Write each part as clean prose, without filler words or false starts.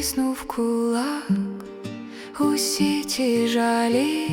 стиснув кулак, усі ті жалі,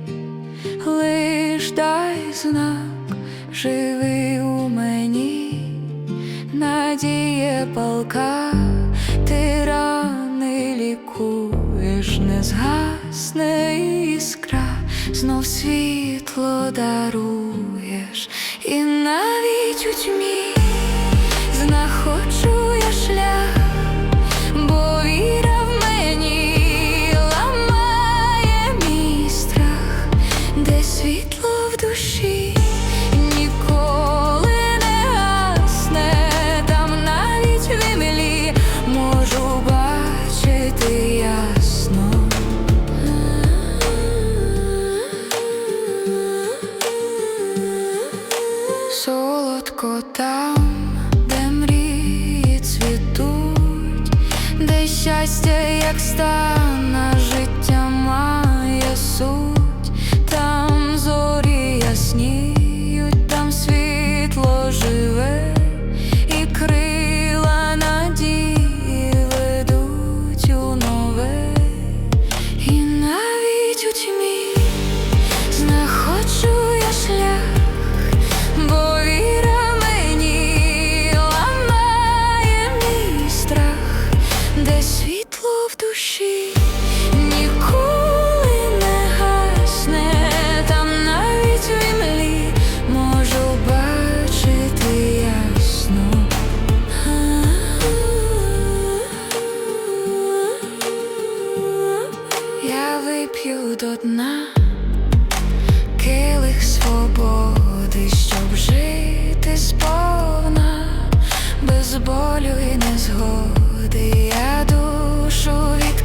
лиш дай знак, живи у мені, надія палка, ти рани лікуєш, не згасне іскра, знов світло даруєш, і навіть у тьмі знаходжу я шлях, бо віра в мені ламає мій страх, де світло в душі ніколи не гасне, там навіть в імлі можу бачити ясно. Солодко там, де мрії цвітуть, де щастя, як стан, а життя має суть, там зорі ясніють, там світло живе, і крила надії ведуть у нове, і навіть у тьмі знаходжу я шлях, бо віра мені ламає мій страх, де світло в душі ніколи не гасне, там навіть в імлі можу бачити ясно. Я вип'ю до дна келих свободи, щоб жити сповна, без болю і незгоди. Я душу від